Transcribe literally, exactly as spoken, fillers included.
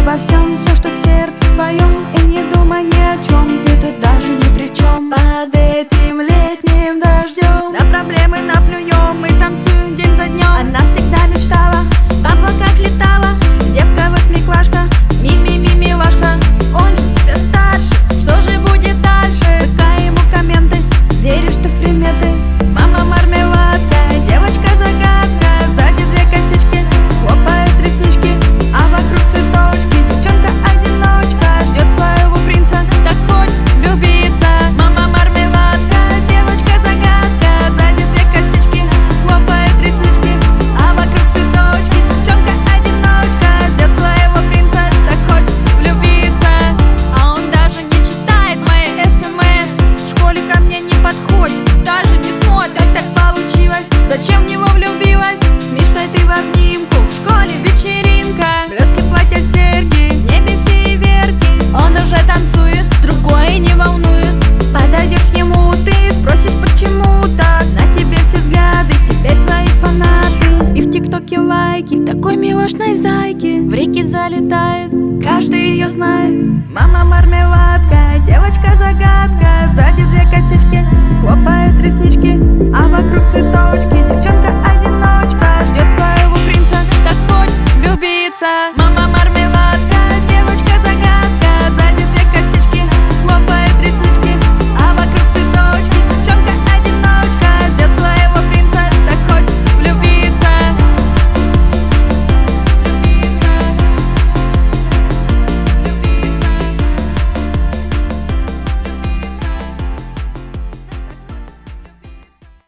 обо всем, все, что в сердце твоем. И не думай ни о чем, ты тут даже ни при чем. Под этим летним дождем на проблемы наплюем и танцуем день за днем. Она всегда мечтала, папа как летала, девка восьмиклашка, ми-ми-ми-милашка. Он же тебя старше, что же будет дальше? Какая ему комменты, веришь ты в приметы? Мама мармеладка, девочка-загадка, сзади две косички, хлопают реснички, а вокруг цветочки. Девчонка-одиночка ждет своего принца, так хочет влюбиться. Мама мармеладка, девочка-загадка, сзади две косички, хлопают реснички, а вокруг цветочки. Девчонка-одиночка ждет своего принца, так хочется влюбиться. А он даже не читает мои смс, в школе ко мне не подходит, даже не смотрит. Как так получилось? Зачем в него влюбилась? С Мишкой ты в обнимку, в школе вечеринка, блески платья, серьги, в небе фейерверки. Он уже танцует, с другой не волнует. Подойдешь к нему, ты спросишь, почему так. На тебе все взгляды, теперь твои фанаты. И в тиктоке лайки, такой милошной зайки в реки залетает, каждый ее знает. Мама мармеладка, девочка-загадка, сзади две косички, хлопают реснички, а вокруг цветочки. Девчонка